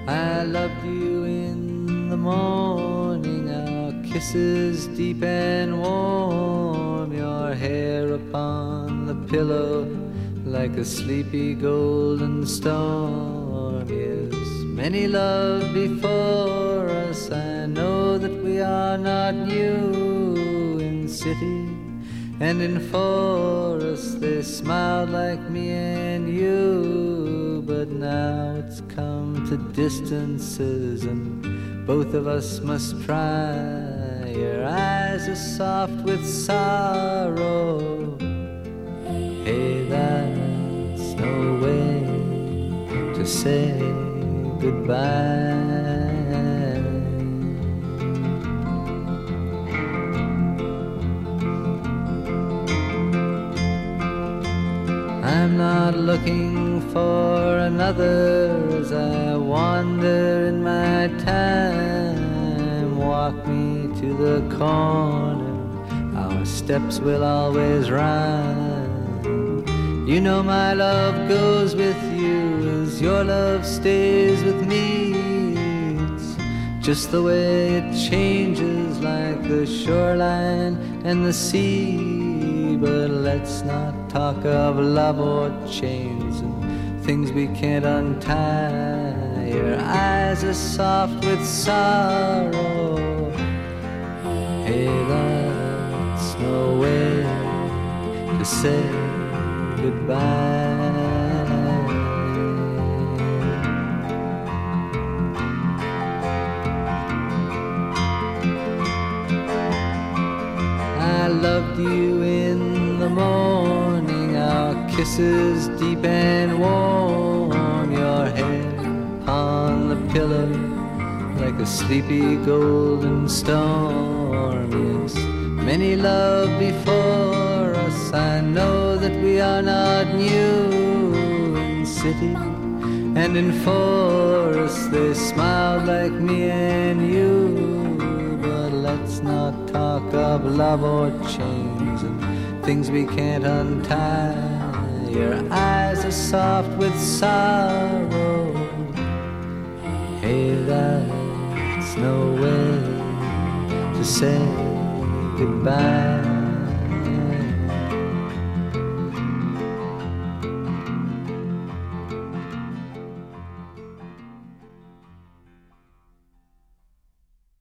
I loved you in the morning, our kisses deep and warm, your hair upon the pillow like a sleepy golden storm. Yes, many love before us, I know that we are not new. In city and in forest they smiled like me and you, but now it's come to distances and both of us must try. Your eyes are soft with sorrow. Hey, that's no way to say goodbye. I'm not looking for another as I wander in my time. Walk me to the corner, our steps will always rhyme. You know my love goes with you as your love stays with me. It's just the way it changes like the shoreline and the sea. But let's not talk of love or chains and things we can't untie. Your eyes are soft with sorrow. Hey, that's no way to say goodbye. I loved you in the morning, our kisses deep and warm, your head upon the pillow like a sleepy golden storm. Yes, many love before us, I know that we are not new. In city and in forest they smiled like me and you. Let's not talk of love or chains and things we can't untie. Your eyes are soft with sorrow. Hey, that's no way to say goodbye.